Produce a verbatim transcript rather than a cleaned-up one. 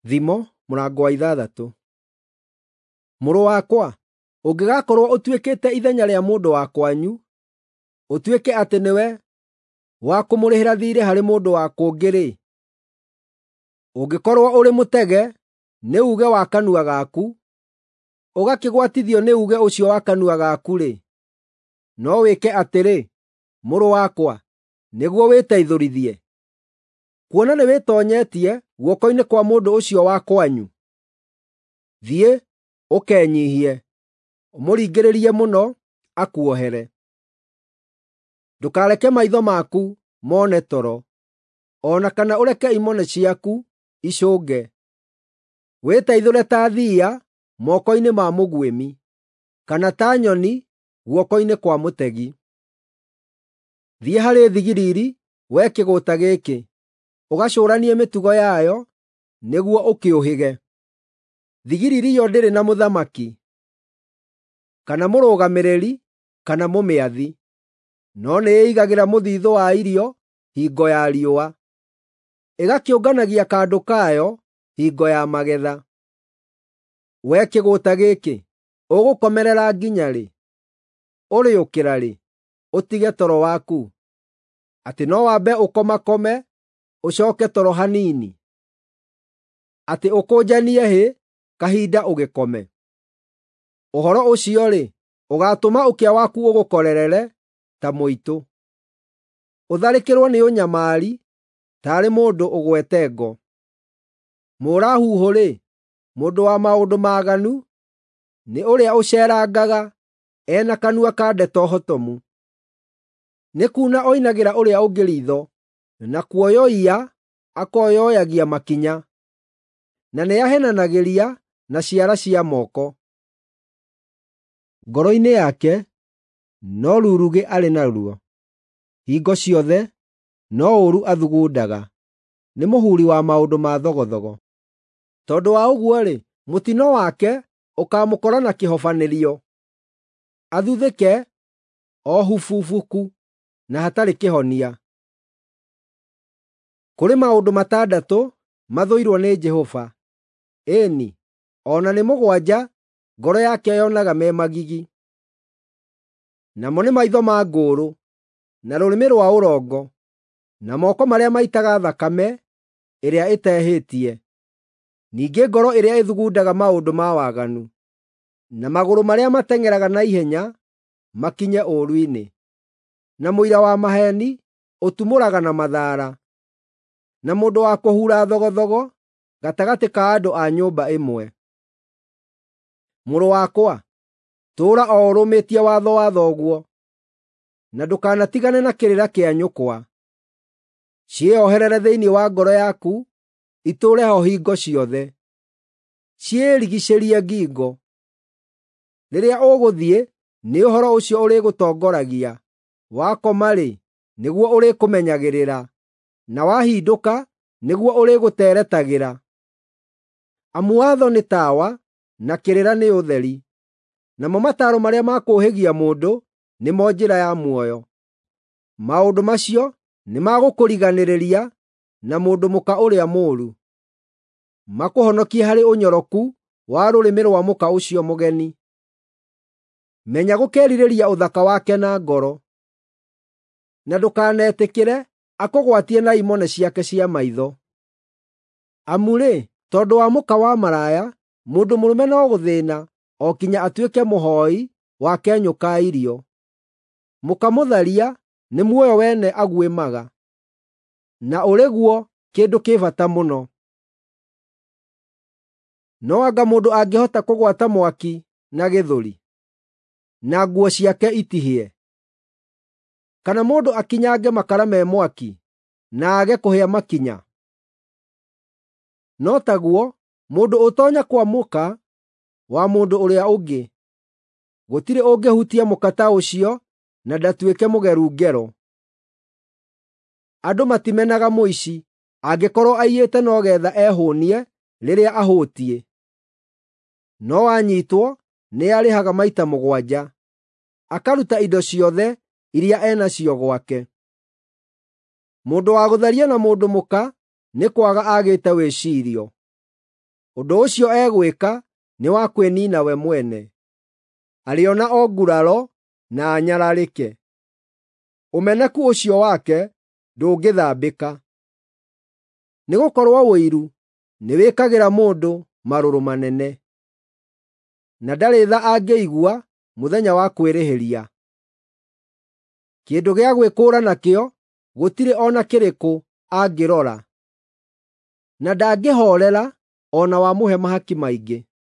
Thimo mũrango wa ithathatũ. Mũrũ wakwa, ũngĩgakorwo ũtuĩkĩte ithenya rĩa mũndũ wa kwanyu, ũtuĩke atĩ nĩwe wa kũmũrĩhĩra thiirĩ harĩ mũndũ wa kũngĩ-rĩ, ũngĩkorwo ũrĩ mũtege nĩ uuge wa kanua gaku, ũgakĩgwatithio nĩ uuge ũcio wa kanua gaku-rĩ, no wĩke atĩrĩ, mũrũ wakwa, nĩguo wĩteithũrithie. Kuona nĩ wĩtoonyetie guoko-inĩ kwa mũndũ ũcio wa kwanyu, thiĩ ũkenyiihie, ũmũringĩrĩrie mũno, akuohere. Ndũkareke maitho maku mone toro, o na kana ũreke imone ciaku icũnge. Wĩteithũre ta thiiya moko-inĩ ma mũguĩmi, kana ta nyoni guoko-inĩ kwa mũtegi. Thiĩ harĩ thigiriri, wee kĩgũũta gĩkĩ, ũgacũũranie mĩtugo yayo, nĩguo ũkĩũhĩge. Thigiriri ĩyo ndĩrĩ na mũthamaki, kana mũrũgamĩrĩri, kana mũmĩathi, no nĩĩigagĩra mũthiithũ wa irio hingo ya riũa, ĩgakĩũnganagia kandũ kayo hingo ya magetha. Wee kĩgũũta gĩkĩ, ũgũkomerera nginya-rĩ? Ũrĩũkĩra-rĩ, ũtige toro waku, atĩ no wambe ũkomakome, ũcooke toro hanini? Atĩ ũkũnjanie hĩ, kahinda ũgĩkome? Ũhoro ũcio-rĩ, ũgaatũma ũkĩa waku ũgũkorerere ta mũitũ, ũtharĩkĩrwo nĩ ũnyamari taarĩ mũndũ ũgwete ngo. Mũũrahuhũ-rĩ, mũndũ wa maũndũ maaganu, nĩ ũrĩa ũceerangaga ena kanua ka ndeto hotomu. Nĩ kuuna oinagĩra ũrĩa ũngĩ riitho, na kuoyoia akoyoyagia makinya, na nĩahenanagĩria na ciara cia moko. Ngoro-inĩ yake no rurugĩ arĩ naruo, hingo ciothe no ũũru athugundaga, nĩ mũhuri wa maũndũ ma thogothogo. Tondũ wa ũguo-rĩ, mũtino wake ũkaamũkora na kĩhobanĩrio, athuthĩke o hububuku, na hatarĩ kĩhonia. Kũrĩ maũndũ matandatũ mathũirwo nĩ Jehova, ĩĩni, o na nĩ mũgwanja ngoro yake yonaga me magigi. Namo nĩ maitho ma ngũũrũ, na rũrĩmĩ rwa ũrongo, na moko marĩa maitaga thakame ĩrĩa ĩtehĩtie, ningĩ ngoro ĩrĩa ĩthugundaga maũndũ ma waganu, na magũrũ marĩa mateng'eraga na ihenya makinye ũũru-inĩ, na mũira wa maheeni ũtumũraga na mathaara, na mũndũ wa kũhuura thogothogo gatagatĩ ka andũ a nyũmba ĩmwe. Mũrũ wakwa, tũũra o ũrũmĩtie watho wa thoguo, na ndũkanatigane na kĩrĩra kĩa nyũkwa. Ciĩoherere thĩinĩ wa ngoro yaku, itũũre ho hingo ciothe. Ciĩrigicĩrie ngingo. Rĩrĩa ũgũthiĩ, nĩ ũhoro ũcio ũrĩgũtongoragia, wakoma-rĩ, nĩguo ũrĩkũmenyagĩrĩra, na wahindũka, nĩguo ũrĩgũteretagĩra. Amu watho nĩ tawa, na kĩrĩra nĩ ũtheri, namo mataaro marĩa ma kũũhĩgia mũndũ nĩmo njĩra ya muoyo. Maũndũ macio nĩ ma gũkũriganĩrĩria na mũndũ mũka ũrĩa mũũru, makũhonokie harĩ ũnyoroku wa rũrĩmĩ rwa mũka ũcio mũgeni. Menya gũkerirĩria ũthaka wake na ngoro, na ndũkanetĩkĩre akũgwatie na imone ciake cia maitho. Amu-rĩ, tondũ wa mũka wa maraya, mũndũ mũrũme no gũthĩĩna o kinya atuĩke mũhooi wa kenyũ ka irio. Mũka mũtharia nĩ muoyo wene aguĩmaga, na ũrĩ guo kĩndũ kĩ bata mũno. No anga mũndũ angĩhota kũgwata mwaki na gĩthũri, na nguo ciake itihĩe? Kana mũndũ akinyange makara me mwaki, na age kũhĩa makinya? No taguo, mũndũ ũtoonya kwamũka wa mũndũ ũrĩa ũngĩ. Gũtirĩ ũngĩhutia mũka ta ũcio na ndatuĩke mũgeru ngero. Andũ matimenaga mũici angĩkorwo aiyĩte no geetha ehũũnie rĩrĩa ahũtiĩ. No anyiitwo nĩ arĩhaga maita mũgwanja, akaruta indo ciothe iria enacio gwake. Mũndũ wa gũtharia na mũndũ mũka nĩ kwaga agĩte wĩciirio. ũndũ ũcio egwĩka nĩ wa kwĩnina we mwene, arĩona o nguraro na anyararĩke. Ũmeneku ũcio wake ndũngĩthambĩka, nĩgũkorwo ũiru nĩwĩkagĩra mũndũ marũrũ manene, na ndarĩ tha angĩigua mũthenya wa kwĩrĩhĩria. Kĩndũ gĩa gwĩkũũra nakĩo gũtirĩ ona kĩrĩkũ angĩrora, na ndangĩhoorera ona wamũhe mahaki maingĩ.